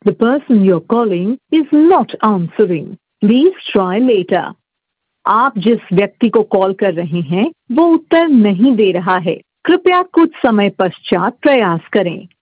The person you're calling is not answering. Please try later. आप जिस व्यक्ति को कॉल कर रहे हैं वो उत्तर नहीं दे रहा है। कृपया कुछ समय पश्चात प्रयास करें।